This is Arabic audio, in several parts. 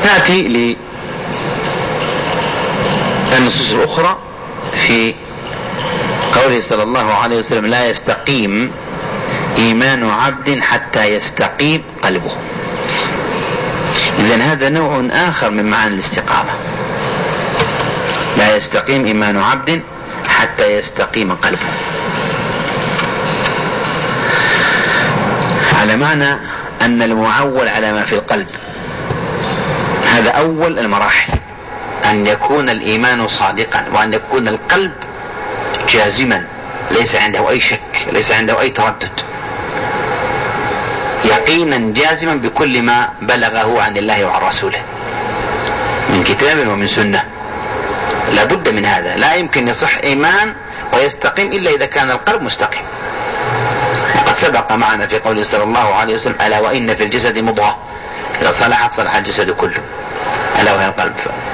نأتي للنصوص الأخرى في قوله صلى الله عليه وسلم: لا يستقيم إيمان عبد حتى يستقيم قلبه. إذن هذا نوع آخر من معاني الاستقامة. لا يستقيم إيمان عبد حتى يستقيم قلبه، على معنى أن المعول على ما في القلب. هذا أول المراحل، أن يكون الإيمان صادقا، وأن يكون القلب جازما، ليس عنده أي شك، ليس عنده أي تردد، يقينا جازما بكل ما بلغه عن الله وعن رسوله من كتاب ومن سنة. لا بد من هذا، لا يمكن يصح إيمان ويستقيم إلا إذا كان القلب مستقيم. وقد سبق معنا في قوله صلى الله عليه وسلم: ألا وإن في الجسد مضغة إذا صلحت صلح الجسد كله، ألا وهي القلب،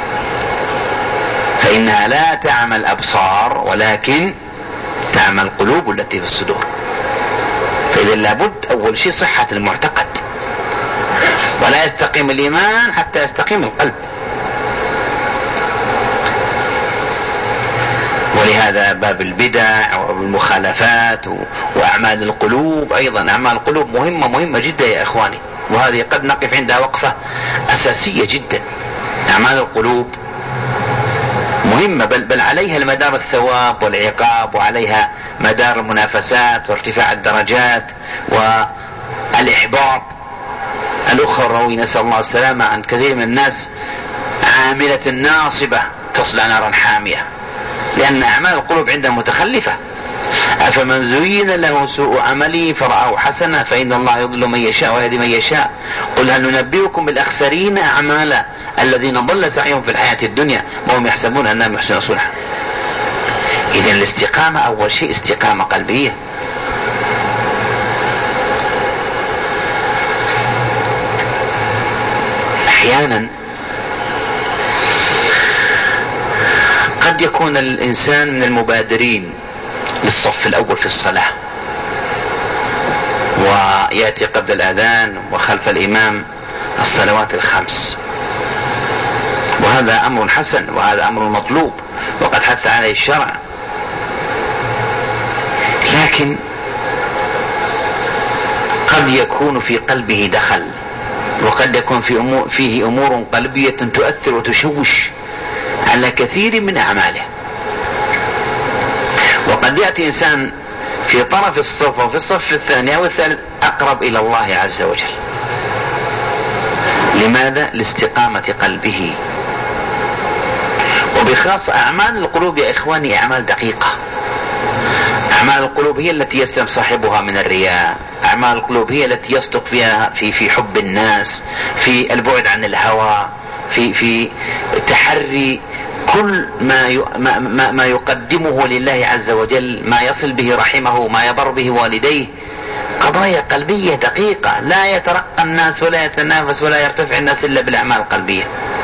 فإنها لا تعمى الأبصار ولكن تعمى القلوب التي في الصدور. فإذا لابد أول شيء صحة المعتقد، ولا يستقيم الإيمان حتى يستقيم القلب. ولهذا باب البدع والمخالفات وأعمال القلوب أيضا، أعمال القلوب مهمة جدا يا إخواني، وهذه قد نقف عندها وقفة أساسية جدا. أعمال القلوب مهمة، بل عليها المدار الثواب والعقاب، وعليها مدار المنافسات وارتفاع الدرجات والإحباط الأخروي. نسأل الله السلامة عن كثير من الناس عاملة ناصبة تصلى نارا حامية، لأن أعمال القلوب عندها متخلفة. أفمن زين له سوء عمله فرآه حسنا فإن الله يضل من يشاء ويهدي من يشاء قل هل ننبئكم بالأخسرين أعمالا الذين ضل سعيهم في الحياة الدنيا وهم يحسبون أنهم يحسنون صنعا. إذن الاستقامة أول شيء استقامة قلبية. أحيانا قد يكون الإنسان من المبادرين للصف الأول في الصلاة، ويأتي قبل الأذان وخلف الإمام الصلوات الخمس، وهذا أمر حسن، وهذا أمر مطلوب، وقد حث عليه الشرع. لكن قد يكون في قلبه دخل، وقد يكون فيه أمور قلبية تؤثر وتشوش على كثير من أعماله. وقد يأتي إنسان في طرف الصف وفي الصف الثاني أو الثالث أقرب إلى الله عز وجل. لماذا؟ لاستقامة قلبه. وبخاص أعمال القلوب يا إخواني أعمال دقيقة. أعمال القلوب هي التي يسلم صاحبها من الرياء، أعمال القلوب هي التي يصدق فيها في حب الناس، في البعد عن الهوى، في تحري كل ما يقدمه لله عز وجل، ما يصل به رحمه، ما يبر به والديه. قضايا قلبية دقيقة، لا يترقى الناس ولا يتنافس ولا يرتفع الناس إلا بالأعمال القلبية.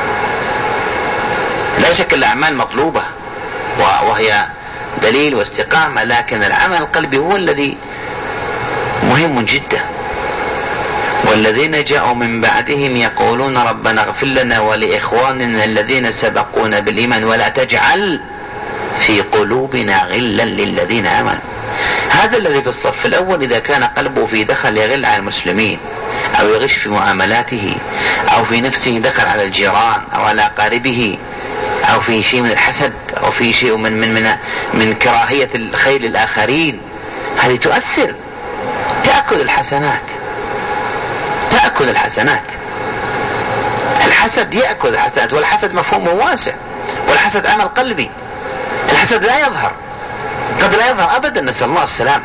لا شك الأعمال مطلوبة وهي دليل واستقامة، لكن العمل القلبي هو الذي مهم جدا. والذين جاءوا من بعدهم يقولون ربنا اغفر لنا ولإخواننا الذين سبقونا بالإيمان ولا تجعل في قلوبنا غلا للذين آمنوا. هذا الذي في الصف الأول إذا كان قلبه في دخل يغل على المسلمين، أو يغش في معاملاته، أو في نفسه دخل على الجيران أو على أقاربه، أو في شيء من الحسد، أو في شيء من كراهية الخير للآخرين، هذه تؤثر، تأكل الحسنات. الحسد يأكل الحسنات، والحسد مفهومه واسع، والحسد عمل قلبي. الحسد لا يظهر، قد لا يظهر أبدا، نسأل الله السلامة.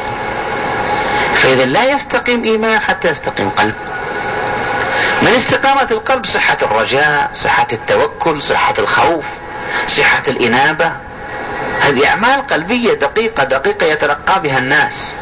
فإذا لا يستقيم إيمان حتى يستقيم قلب. من استقامة القلب صحة الرجاء، صحة التوكل، صحة الخوف، صحة الإنابة. هذه أعمال قلبية دقيقة يتلقى بها الناس.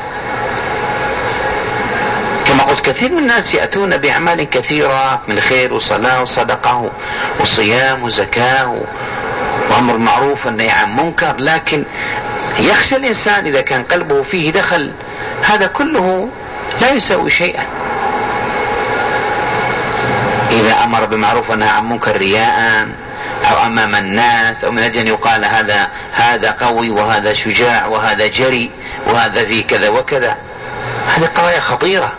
كما قلت كثير من الناس يأتون بأعمال كثيرة من خير وصلاة وصدقة وصيام وزكاة وأمر معروف والنهي عن منكر، لكن يخشى الإنسان إذا كان قلبه فيه دخل هذا كله لا يسوي شيئا. إذا أمر بمعروف ونهى عن منكر رياء أو أمام الناس أو من أجل أن يقال هذا قوي وهذا شجاع وهذا جري وهذا ذي كذا وكذا، هذه قضايا خطيرة.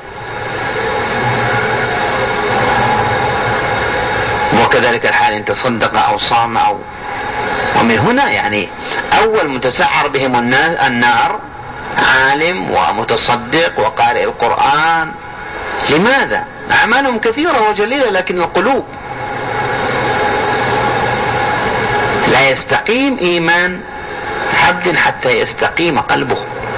وكذلك الحال إن تصدق أو صام ومن هنا يعني أول متسعر بهم النار عالم ومتصدق وقارئ القرآن. لماذا؟ أعمالهم كثيرة وجليلة لكن القلوب لا يستقيم إيمان عبد حتى يستقيم قلبه.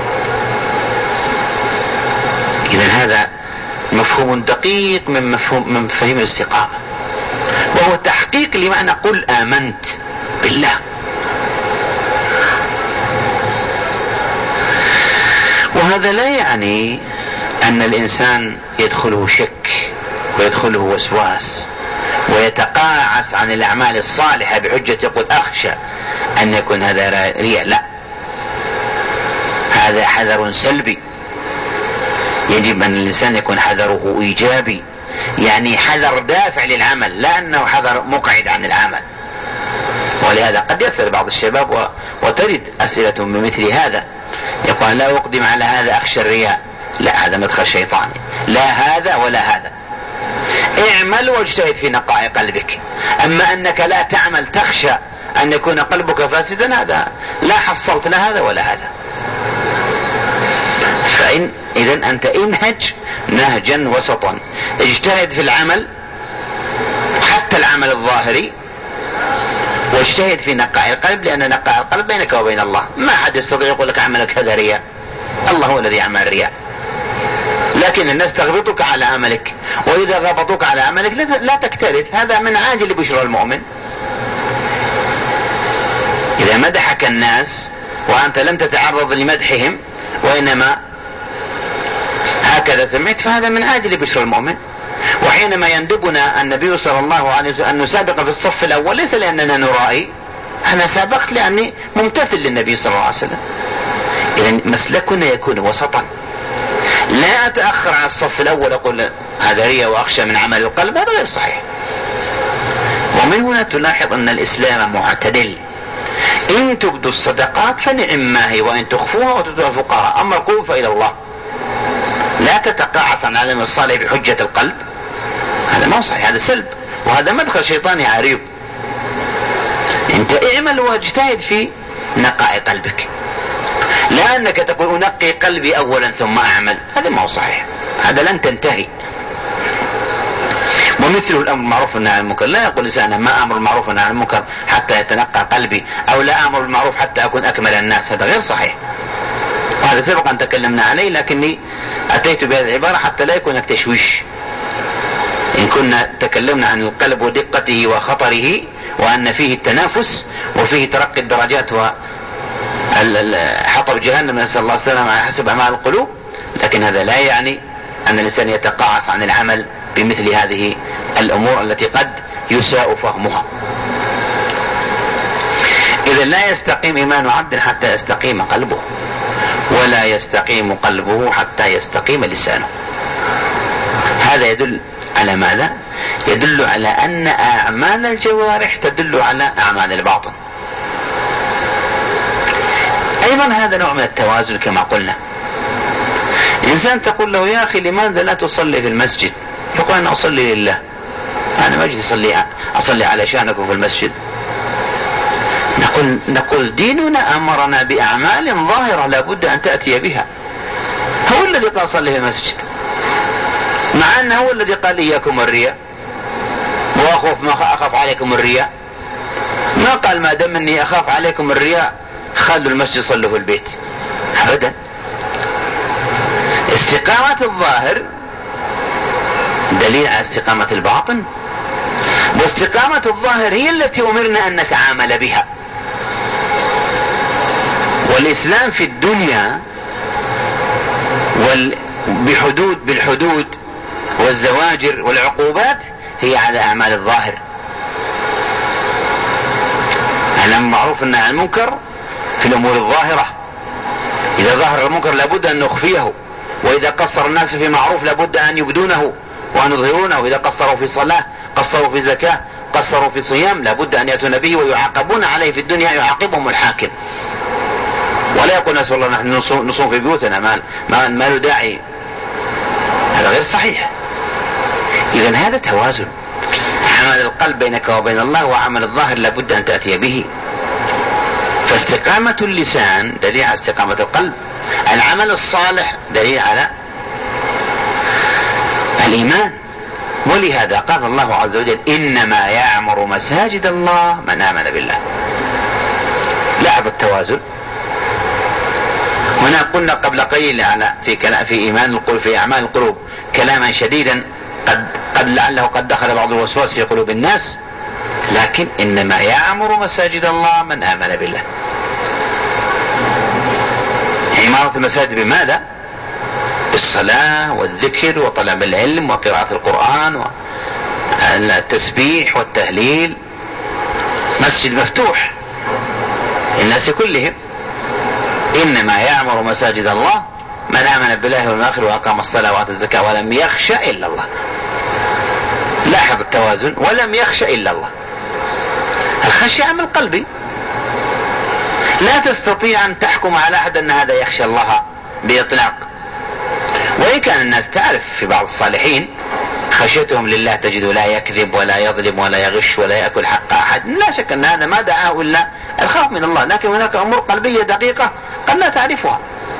إذن هذا مفهوم دقيق من مفاهيم الاستقامة، وهو تحقيق لمعنى قل آمنت بالله. وهذا لا يعني أن الإنسان يدخله شك ويدخله وسواس ويتقاعس عن الأعمال الصالحة بحجة يقول أخشى أن يكون هذا رياء. لا، هذا حذر سلبي. يجب أن الإنسان يكون حذره إيجابي، يعني حذر دافع للعمل، لا أنه حذر مقعد عن العمل. ولهذا قد يسأل بعض الشباب وترد أسئلة بمثل هذا، يقول لا أقدم على هذا أخشى الرياء. لا، هذا مدخل شيطاني، لا هذا ولا هذا. اعمل واجتهد في نقاء قلبك. أما أنك لا تعمل تخشى أن يكون قلبك فاسدا، هذا لا حصلت لا هذا ولا هذا. إذن أنت انهج نهجا وسطا، اجتهد في العمل حتى العمل الظاهري، واجتهد في نقاء القلب، لأن نقاء القلب بينك وبين الله. ما حد يستطيع يقول لك عملك هذا رياء، الله هو الذي يعمل الرياء. لكن الناس تغبطك على عملك، وإذا غبطوك على عملك لا تكترث. هذا من عاجل بشرى المؤمن. إذا مدحك الناس وأنت لم تتعرض لمدحهم وإنما هكذا سمعت، فهذا من عاجل بشرى المؤمن. وحينما يندبنا النبي صلى الله عليه وسلم أن نسابق في الصف الأول، ليس لأننا نرائي، أنا سابقت لأني ممتثل للنبي صلى الله عليه وسلم. إذن مسلكنا يكون وسطا، لا أتأخر عن الصف الأول أقول هذا رياء وأخشى من عمل القلب، هذا غير صحيح. ومن هنا تلاحظ أن الإسلام معتدل. إن تبدوا الصدقات فنعم ما هي، وإن تخفوها وتؤتوها الفقراء، أما القلوب فإلى الله. لا تتقاعس عن العمل الصالح بحجة القلب، هذا ما صحيح، هذا سلب، وهذا مدخل شيطاني عريض. انت اعمل واجتهد في نقاء قلبك، لا انك تقول انقي قلبي اولا ثم اعمل، هذا ما هو صحيح، هذا لن تنتهي. ومثله الامر بالمعروف والنهي عن المنكر، لا يقول الانسان ما امر بالمعروف والنهي عن المنكر حتى يتنقى قلبي، او لا امر بالمعروف حتى اكون اكمل الناس، هذا غير صحيح. وهذا سبق ان تكلمنا عليه، لكني اتيت بهذه العبارة حتى لا يكون تشويش. ان كنا تكلمنا عن القلب ودقته وخطره، وان فيه التنافس وفيه ترقي الدرجات وحطب جهنم، نسأل الله السلامة، على حسب اعمال القلوب، لكن هذا لا يعني ان الانسان يتقاعس عن العمل بمثل هذه الامور التي قد يساء فهمها. اذا لا يستقيم ايمان عبد حتى يستقيم قلبه، ولا يستقيم قلبه حتى يستقيم لسانه. هذا يدل على ماذا؟ يدل على أن أعمال الجوارح تدل على أعمال الباطن. أيضا هذا نوع من التوازن كما قلنا. إنسان تقول له يا أخي لماذا لا تصلي في المسجد؟ يقول أنا أصلي لله، أنا ما أجي أصلي على شأنكم في المسجد. نقول ديننا أمرنا بأعمال ظاهرة لا بد أن تأتي بها. هو الذي قال صلي في المسجد، مع أنه هو الذي قال إياكم الرياء، وأخوف ما أخاف عليكم الرياء. ما قال ما دام أني أخاف عليكم الرياء خلوا المسجد صلوا في البيت، أبدا. استقامة الظاهر دليل على استقامة الباطن، واستقامة الظاهر هي التي أمرنا أن نتعامل بها. والإسلام في الدنيا بالحدود والزواجر والعقوبات هي على أعمال الظاهر. الأمر بالمعروف والنهي عن المنكر في الأمور الظاهرة، إذا ظهر المنكر لابد أن نخفيه، وإذا قصر الناس في معروف لابد أن يبدونه، وأن يظهرونه. وإذا قصروا في صلاة، قصروا في زكاة، قصروا في صيام، لابد أن يأتون به ويعاقبون عليه في الدنيا، يعاقبهم الحاكم، ولا يقول نسأل الله نحن نصوم في بيوتنا ما له داعي. هذا غير صحيح. إذن هذا توازن. عمل القلب بينك وبين الله وعمل الظاهر لابد أن تأتي به. فاستقامة اللسان دليل على استقامة القلب، العمل الصالح دليل على الإيمان. ولهذا قال الله عز وجل إنما يعمر مساجد الله من آمن بالله. لاحظ التوازن. هنا قلنا قبل قليل على في إيمان القلوب، في أعمال القلوب كلاما شديدا قد لعله قد دخل بعض الوسواس في قلوب الناس، لكن إنما يعمر مساجد الله من آمن بالله. عمارة المساجد بماذا؟ بالصلاة والذكر وطلب العلم وقراءة القرآن والتسبيح والتهليل. مسجد مفتوح للناس كلهم. إنما يعمر مساجد الله من آمن بالله واليوم الآخر وأقام الصلاة وآتى الزكاة ولم يخش إلا الله. لاحظ التوازن. ولم يخش إلا الله. الخشية عمل قلبي. لا تستطيع أن تحكم على أحد أن هذا يخشى الله بإطلاق. وإن كان الناس تعرف في بعض الصالحين خشيتهم لله تجد لا يكذب ولا يظلم ولا يغش ولا يأكل حق أحد، لا شك أن هذا ما دعاه إلا الخوف من الله. لكن هناك أمور قلبية دقيقة قد لا تعرفها.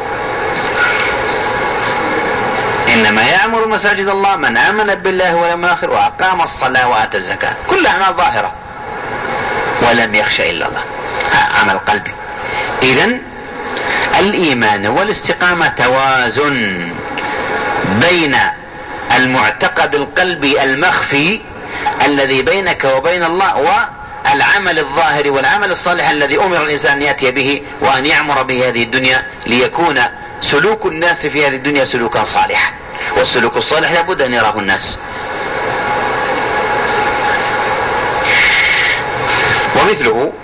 إنما يعمر مساجد الله من آمن بالله واليوم الآخر وأقام الصلاة وآتى الزكاة، كل أعمال ظاهرة. ولم يخش إلا الله، عمل قلبي. إذن الإيمان والاستقامة توازن بين المعتقد القلبي المخفي الذي بينك وبين الله والعمل الظاهر والعمل الصالح الذي أمر الإنسان أن يأتي به وأن يعمر به هذه الدنيا ليكون سلوك الناس في هذه الدنيا سلوكا صالحا. والسلوك الصالح لابد أن يراه الناس. ومثله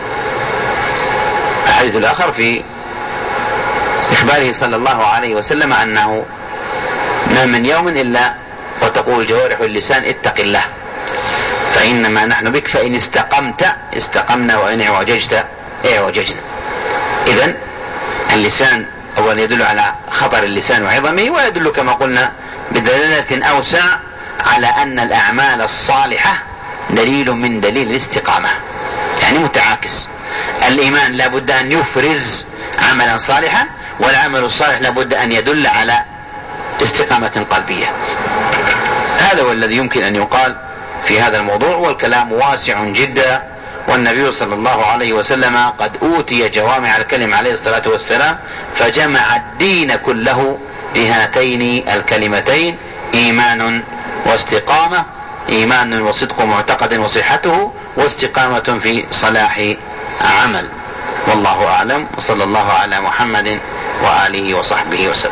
الحديث الآخر في إخباره صلى الله عليه وسلم أنه ما من يوم إلا وتقول الجوارح واللسان اتق الله فإنما نحن بك، فإن استقمت استقمنا وإن اعوججت اعوججنا. إذن اللسان أولا يدل على خطر اللسان وعظمه، ويدل كما قلنا بدلالة أوسع على أن الأعمال الصالحة دليل من دليل الاستقامة، يعني متعاكس. الإيمان لابد أن يفرز عملا صالحا، والعمل الصالح لابد أن يدل على استقامة قلبية. هذا هو الذي يمكن أن يقال في هذا الموضوع، والكلام واسع جدا. والنبي صلى الله عليه وسلم قد أوتي جوامع الكلم عليه الصلاة والسلام، فجمع الدين كله بهاتين الكلمتين: إيمان واستقامة، إيمان وصدق معتقد وصحته، واستقامة في صلاح عمل. والله أعلم، وصلى الله على محمد وآله وصحبه وسلم.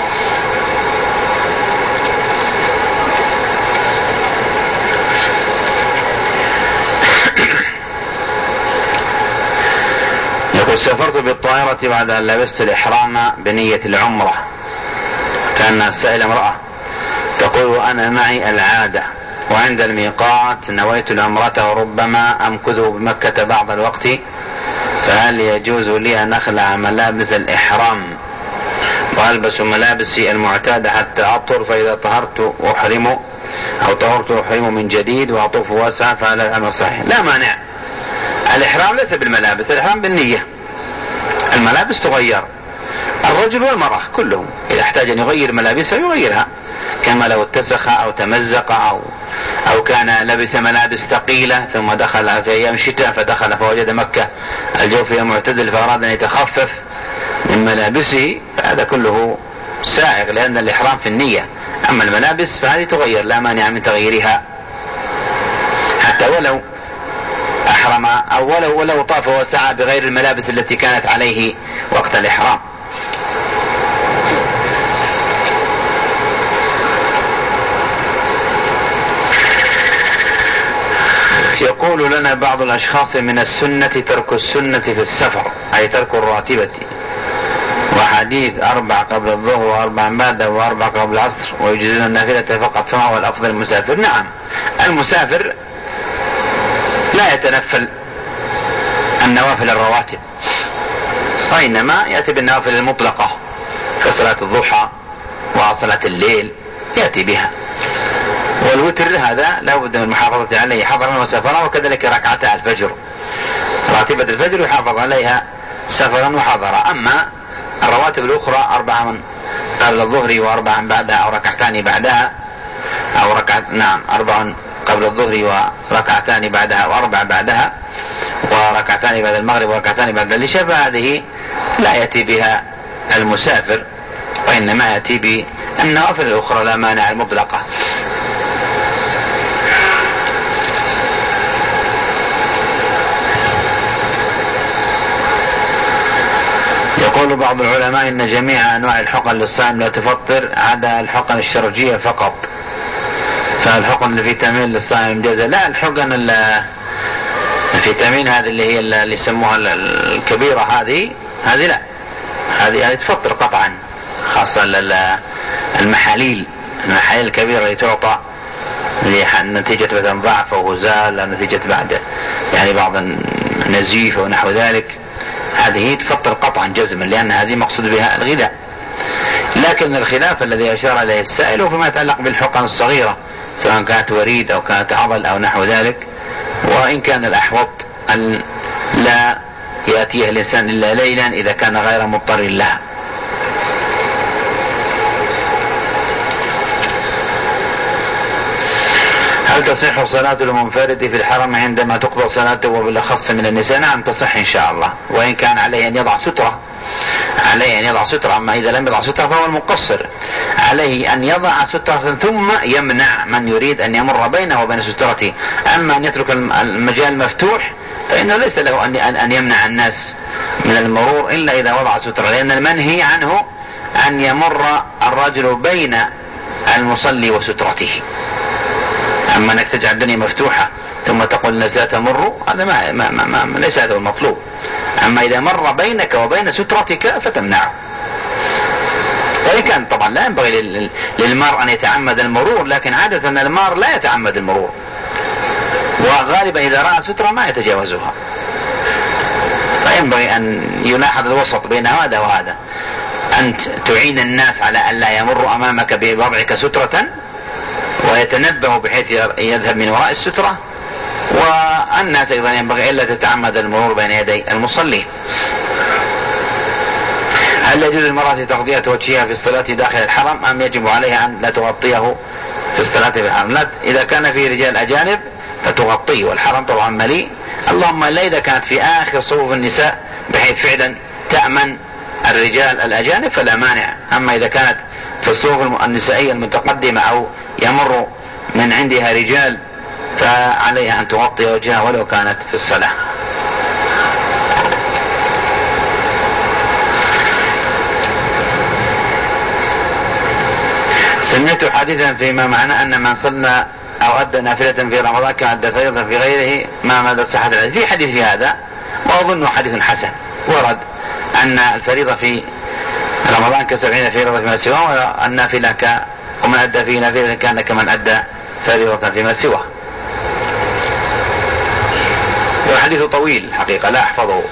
يقول: سافرت بالطائرة بعد أن لبست الإحرام بنية العمرة. كان سائل امرأة تقول: وأنا معي العادة، وعند الميقات نويت العمرة وربما أمكث بمكة بعض الوقت، فهل يجوز لي أن أخلع ملابس الإحرام وألبس ملابسي المعتادة حتى أطهر، فإذا طهرت أحرم أو طهرت أحرم من جديد وأطوف واسعة، فهل الأمر صحيح؟ لا مانع. الإحرام ليس بالملابس، الإحرام بالنية. الملابس تغير، الرجل والمرأة كلهم إذا احتاج أن يغير ملابسه يغيرها، كما لو اتسخ أو تمزق أو كان لبس ملابس ثقيلة ثم دخل في أيام الشتاء فدخل فوجد مكة الجو فيها معتدل فأراد أن يتخفف من ملابسه، فهذا كله سائغ، لأن الإحرام في النية. أما الملابس فهذه تغير، لا مانع من تغييرها، حتى ولو أحرم أو ولو طاف وسعى بغير الملابس التي كانت عليه وقت الإحرام. يقول لنا بعض الأشخاص: من السنة ترك السنة في السفر، أي ترك الراتبة، وحديث 4 قبل الظهر و4 بعده و4 قبل العصر ويجوزون النافلة فقط، فما هو الأفضل المسافر؟ نعم، المسافر لا يتنفل النوافل الرواتب، وإنما يأتي بالنوافل المطلقة كصلاة الضحى وصلاة الليل يأتي بها. والوتر هذا لا بد من المحافظة عليه حضرا وسفرا، وكذلك ركعتا الفجر، راتبة الفجر يحافظ عليها سفرا وحضرا. أما الرواتب الأخرى 4 من قبل الظهر و4 بعدها أو ركعتان بعدها، أو 4 قبل الظهر وركعتان بعدها و4 بعدها وركعتان بعد المغرب وركعتان بعد العشاء، فهذه لا يأتي بها المسافر، وإنما يأتي بالنوافل الأخرى لا مانع المطلقة. يقول بعض العلماء إن جميع أنواع الحقن للصائم لا تفطر عدا الحقن الشرجية فقط، فالحقن الفيتامين للصائم جاز؟ لا، الحقن الفيتامين هذه اللي هي اللي يسموها الكبيرة هذه لا، هذه تفطر قطعا، خاصة المحاليل الكبيرة اللي تعطى نتيجة مثلا ضعف أو هزال أو نتيجة بعض النزيف أو نحو ذلك، هذه تفطر قطعا جزما، لأن هذه مقصود بها الغذاء. لكن الخلاف الذي أشار إليه السائل هو فيما يتعلق بالحقن الصغيرة، سواء كانت وريد أو كانت عضل أو نحو ذلك، وإن كان الأحوط أن لا يأتيها الإنسان إلا ليلا إذا كان غير مضطر لها. هل تصح صلاة المنفرد في الحرم عندما تقضى صلاته وبالأخص من النساء؟ نعم تصح إن شاء الله، وإن كان عليه أن يضع سترة، أما إذا لم يضع سترة فهو المقصر، عليه أن يضع سترة ثم يمنع من يريد أن يمر بينه وبين سترته. أما أن يترك المجال مفتوح فإنه ليس له أن يمنع الناس من المرور إلا إذا وضع سترة، لأن المنهي عنه أن يمر الرجل بين المصلي وسترته. أما أنك تجعل الدنيا مفتوحة ثم تقول الناس لا تمر، هذا ما ليس هذا المطلوب. أما إذا مر بينك وبين سترتك فتمنعه. وإن كان طبعا لا ينبغي للمار أن يتعمد المرور، لكن عادة المار لا يتعمد المرور، وغالبا إذا رأى سترة ما يتجاوزها، فينبغي أن يلاحظ الوسط بين هذا وهذا، أنت تعين الناس على أن لا يمر أمامك بوضعك سترة ويتنبه بحيث يذهب من وراء السترة، والناس أيضا ينبغي إلا تتعمد المرور بين يدي المصلي. هل يجوز المرأة تغطية وجهها في الصلاة داخل الحرم أم يجب عليها أن لا تغطيه في الصلاة في الحرم؟ لا، إذا كان في رجال أجانب فتغطيه، والحرم طبعا مليء، اللهم إلا إذا كانت في آخر صفوف النساء بحيث فعلا تأمن الرجال الأجانب فلا مانع. أما إذا كانت في الصفوف النسائية المتقدمة أو يمر من عندها رجال فعليها أن تغطي وجهها ولو كانت في الصلاة. سمعت حديثا فيما معنى أن من صلى أو أدى نافلة في رمضان كأدى فريضة في غيره، ما مدى صحة الحديث؟ في حديث في هذا، وأظنه حديث حسن، ورد أن الفريضة في رمضان ك70 فريضة فيما سواه، والنافلة ومن أدى فيه نافلة كان كمن أدى فريضة فيما سواه. والحديث طويل حقيقة لا أحفظه.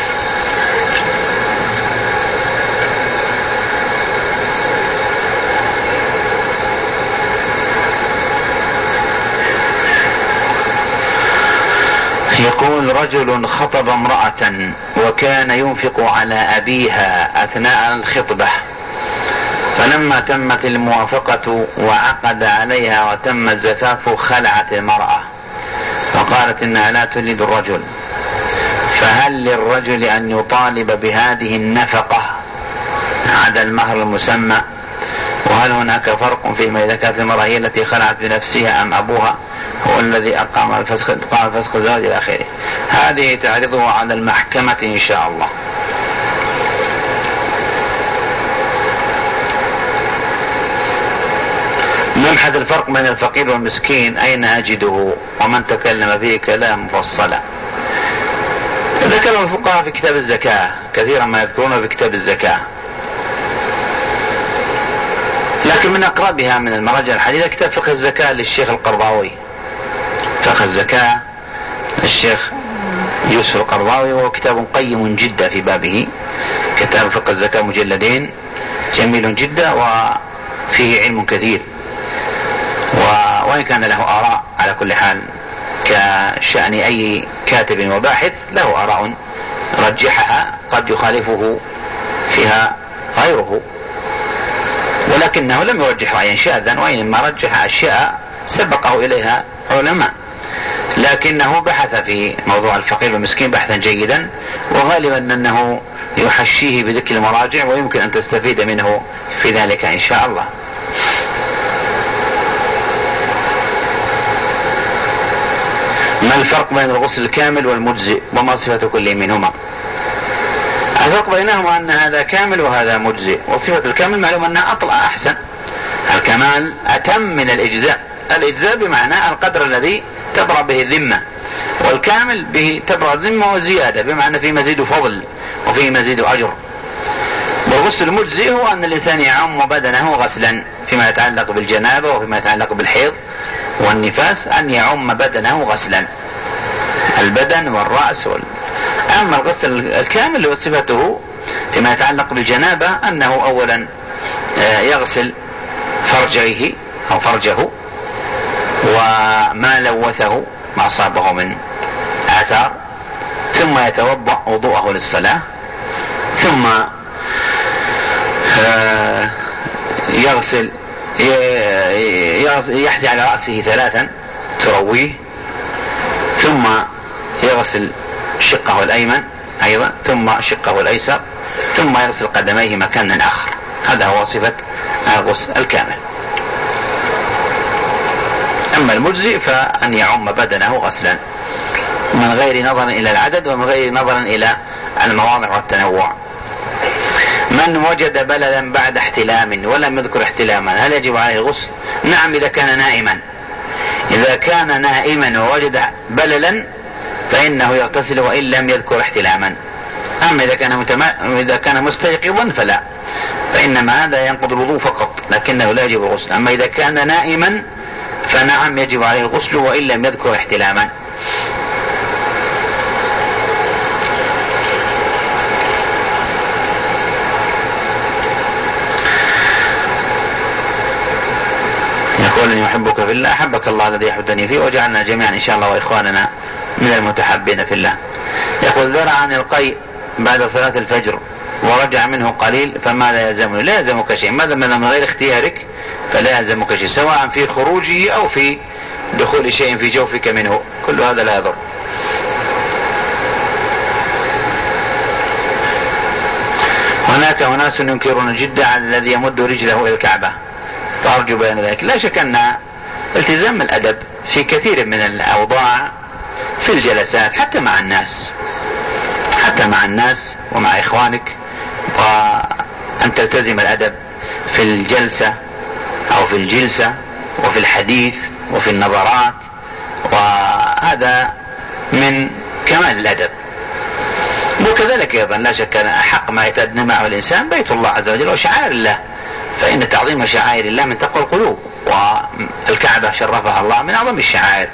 يقول رجل خطب امرأة وكان ينفق على أبيها أثناء الخطبة، فلما تمت الموافقة وعقد عليها وتم الزفاف خلعت المرأة فقالت إنها لا تريد الرجل، فهل للرجل أن يطالب بهذه النفقة عدا المهر المسمى؟ وهل هناك فرق فيما إذا كانت المرأة هي التي خلعت بنفسها أم أبوها هو الذي أقام الفسخ الزواج إلى آخره؟ هذه تعرضه على المحكمة إن شاء الله. نبحث الفرق بين الفقير والمسكين أين أجده، ومن تكلم فيه كلام مفصلا. ذكر الفقهاء في كتاب الزكاة كثيرا ما يذكرون في كتاب الزكاة، يمكن من أقربها من المراجع الحديثة كتاب فقه الزكاة للشيخ القرضاوي. فقه الزكاة للشيخ يوسف القرضاوي، وهو كتاب قيم جدا في بابه. كتاب فقه الزكاة مجلدين، جميل جدا وفيه علم كثير، وإن كان له آراء على كل حال كشأن أي كاتب وباحث، له آراء رجحها قد يخالفه فيها غيره، ولكنه لم يرجح رأيا شاذا، وإنما رجح أشياء سبقه إليها علماء، لكنه بحث في موضوع الفقير والمسكين بحثا جيدا، وغالبا أنه يحشيه بذكر المراجع، ويمكن أن تستفيد منه في ذلك إن شاء الله. ما الفرق بين الغسل الكامل والمجزئ، وما صفة كل منهما؟ الفرق بينهما أن هذا كامل وهذا مجزئ، وصفة الكامل معلوم أنها أطلع أحسن. الكمال أتم من الإجزاء. الإجزاء بمعنى القدر الذي تبرأ به الذمة، والكامل به تبرأ الذمة وزيادة، بمعنى في مزيد فضل وفي مزيد أجر. والغسل المجزئ هو أن الإنسان يعم بدنه غسلا فيما يتعلق بالجنابة وفيما يتعلق بالحيض والنفاس، أن يعم بدنه غسلا، البدن والرأس أما الغسل الكامل وصفته فيما يتعلق بالجنابة أنه أولا يغسل فرجه أو فرجه وما لوثه ما أصابه من آثار، ثم يتوضأ وضوءه للصلاة، ثم يغسل يحثي على رأسه 3 ترويه، ثم يغسل شقه الأيمن أيضا، ثم شقه الأيسر، ثم يغسل قدميه مكانا آخر. هذا هو صفة الغسل الكامل. أما المجزئ فأن يعم بدنه غسلا من غير نظر إلى العدد ومن غير نظر إلى المواضع والتنوع. من وجد بللا بعد احتلام ولم يذكر احتلاما هل يجب عليه الغسل؟ نعم، إذا كان نائما. إذا كان نائما ووجد بللا فإنه يغتسل وإن لم يذكر احتلاما. أما إذا كان مستيقظا فلا، فإنما هذا ينقض الوضوء فقط لكنه لا يجب الغسل. أما إذا كان نائما فنعم يجب عليه الغسل وإن لم يذكر احتلاما. يقول إني أحبك في الله، أحبك الله الذي يحبني فيه، وجعلنا جميعا إن شاء الله وإخواننا من المتحبين في الله. يقول ذرع عن القيء بعد صلاة الفجر ورجع منه قليل فماذا يلزمني؟ لا يلزمك شيء، ما دام من غير اختيارك فلا يلزمك شيء، سواء في خروجه أو في دخول شيء في جوفك منه، كل هذا لا يضر. هناك أناس ينكرون جدا على الذي يمد رجله إلى الكعبة، فأرجو بيان ذلك. لا شك أن التزام الأدب في كثير من الأوضاع في الجلسات حتى مع الناس ومع إخوانك، وأن تلتزم الأدب في الجلسة أو في الجلسة وفي الحديث وفي النظرات، وهذا من كمال الأدب. وكذلك أيضا لا شك أن أحق ما يتأدب معه الإنسان بيت الله عز وجل وشعائر الله، فإن تعظيم شعائر الله من تقوى القلوب، والكعبة شرفها الله من أعظم الشعائر،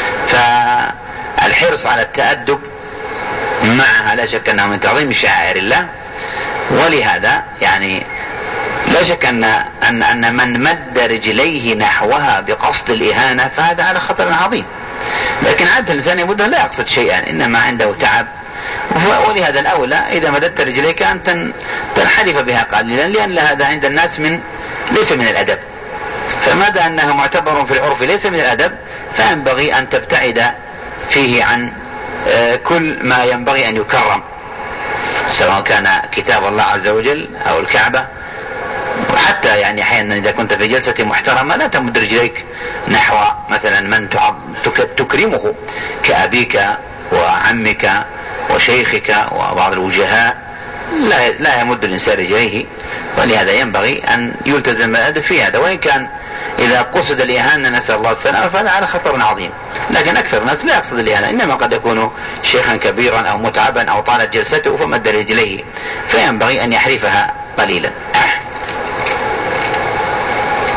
فالحرص على التأدب معها لا شك أنه من تعظيم شعائر الله. ولهذا يعني لا شك أن من مد رجليه نحوها بقصد الإهانة فهذا على خطر عظيم، لكن عادة الإنسان يمدها لا يقصد شيئا، إنما عنده تعب. ولهذا الأولى إذا مددت رجليك أن تنحرف بها قليلا، لأن هذا عند الناس ليس من الأدب، فماذا أنه معتبر في العرف ليس من الأدب، فينبغي أن تبتعد فيه عن كل ما ينبغي أن يكرم، سواء كان كتاب الله عز وجل أو الكعبة. وحتى يعني أحيانا إذا كنت في جلسة محترمة لا تمد رجليك نحو مثلا من تكرمه كأبيك وعمك وشيخك وبعض الوجهاء، لا يمد الإنسان رجليه، ولهذا ينبغي أن يلتزم الأدب في هذا. وإن كان إذا قصد الإهانة نسأل الله السلامة فهذا على خطر عظيم، لكن أكثر الناس لا يقصد الإهانة، إنما قد يكون شيخا كبيرا أو متعبا أو طالت جلسته فمد رجليه، فينبغي أن يحرفها قليلا.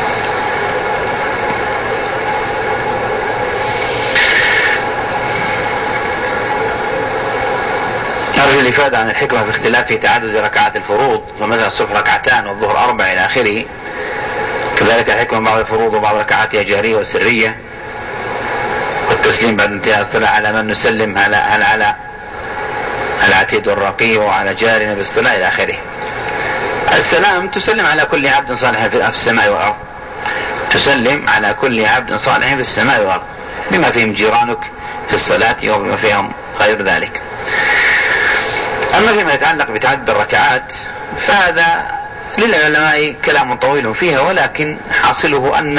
بالإفادة عن الحكمة في اختلاف في تعدد ركعات الفروض، فمثلا الصبح ركعتان والظهر 4 إلى آخره. كذلك الحكمة بعض الفروض وبعض ركعاتها جهرية وسرية، والتسليم بعد انتهاء الصلاة على من نسلم، على العتيد والرقيب وعلى جارنا بالصلاة إلى آخره. السلام تسلم على كل عبد صالح في السماء والأرض، تسلم على كل عبد صالح في السماء والأرض، بما فيهم جيرانك في الصلاة وبما فيهم غير ذلك. أما فيما يتعلق بتعدد الركعات فهذا للعلماء كلام طويل فيها، ولكن حاصله أن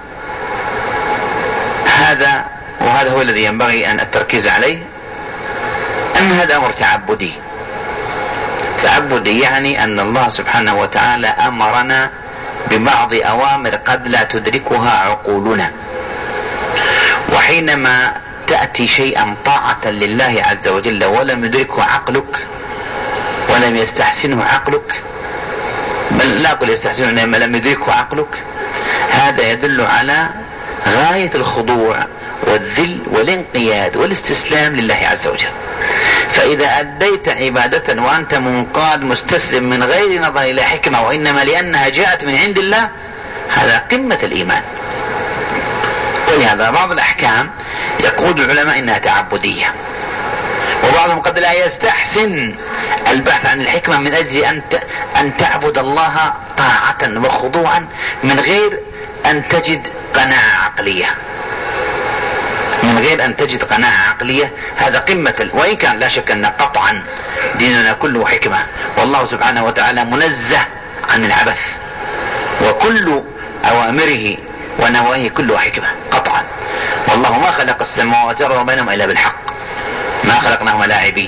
هذا، وهذا هو الذي ينبغي أن التركيز عليه، أن هذا أمر تعبدي. تعبدي يعني أن الله سبحانه وتعالى أمرنا ببعض أوامر قد لا تدركها عقولنا، وحينما تأتي شيئا طاعة لله عز وجل ولم يدركه عقلك ولم يستحسنه عقلك، بل لا أقول يستحسنه إنما لم يدركه عقلك، هذا يدل على غاية الخضوع والذل والانقياد والاستسلام لله عز وجل. فإذا أديت عبادة وأنت منقاد مستسلم من غير نظر إلى حكمة وإنما لأنها جاءت من عند الله، هذا قمة الإيمان. ولهذا بعض الأحكام يقول العلماء إنها تعبدية، وبعضهم قد لا يستحسن البحث عن الحكمة من أجل أن تعبد الله طاعة وخضوعا من غير أن تجد قناعة عقلية، من غير أن تجد قناعة عقلية. هذا قمة، وإن كان لا شك أن قطعا ديننا كله حكمة، والله سبحانه وتعالى منزه عن العبث، وكل أوامره ونواهيه كله حكمة قطعا. والله ما خلق السماوات والأرض وبينهما إلا بالحق، ما خلقناهما لاعبين،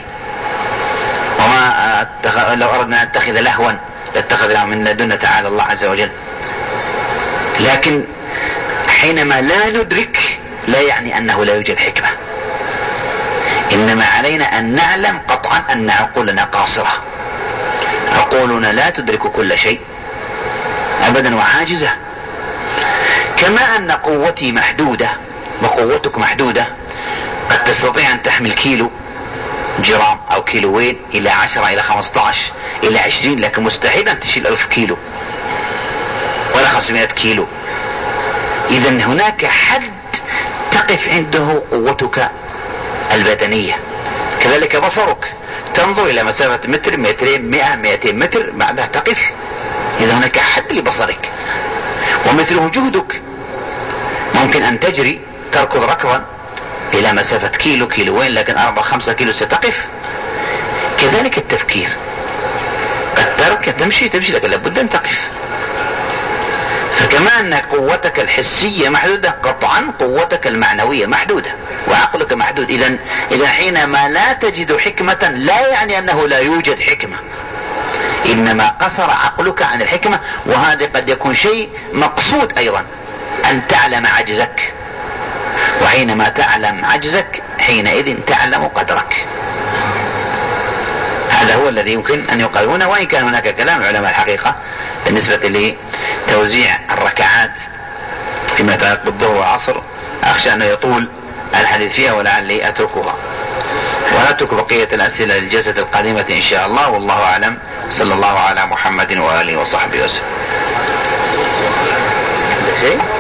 وما لو أردنا أن نتخذ لهوا لاتخذناه من لدنا تعالى الله عز وجل. لكن حينما لا ندرك لا يعني أنه لا يوجد حكمة، إنما علينا أن نعلم قطعا أن عقولنا قاصرة، عقولنا لا تدرك كل شيء أبدا وعاجزة. كما أن قوتي محدودة وقوتك محدودة، قد تستطيع أن تحمل كيلو جرام أو كيلوين إلى 10 إلى 15 إلى 20، لكن مستحيل أن تشيل 1000 كيلو ولا 500 كيلو. إذن هناك حد تقف عنده قوتك البدنية. كذلك بصرك، تنظر إلى مسافة متر، مترين، 100، 200 متر، بعدها تقف. إذا هناك حد لبصرك. ومثله جهدك، ممكن أن تجري تركض ركضا إلى مسافة كيلو كيلوين، لكن 4-5 كيلو ستقف. كذلك التفكير، قد تمشي لكن لابد أن تقف. فكما أن قوتك الحسية محدودة، قطعا قوتك المعنوية محدودة وعقلك محدود. إذا حينما لا تجد حكمة لا يعني أنه لا يوجد حكمة، إنما قصر عقلك عن الحكمة. وهذا قد يكون شيء مقصود أيضا، أن تعلم عجزك، وحينما تعلم عجزك حينئذ تعلم قدرك. هذا هو الذي يمكن أن يقال هنا. وإن كان هناك كلام علماء الحقيقة بالنسبة لتوزيع الركعات فيما يتعلق بالظهر والعصر، أخشى أنه يطول الحديث فيها ولعلي أتركها، ونترك بقية الأسئلة للجلسة القادمة إن شاء الله. والله أعلم. صلى الله على محمد وآله وصحبه وسلم.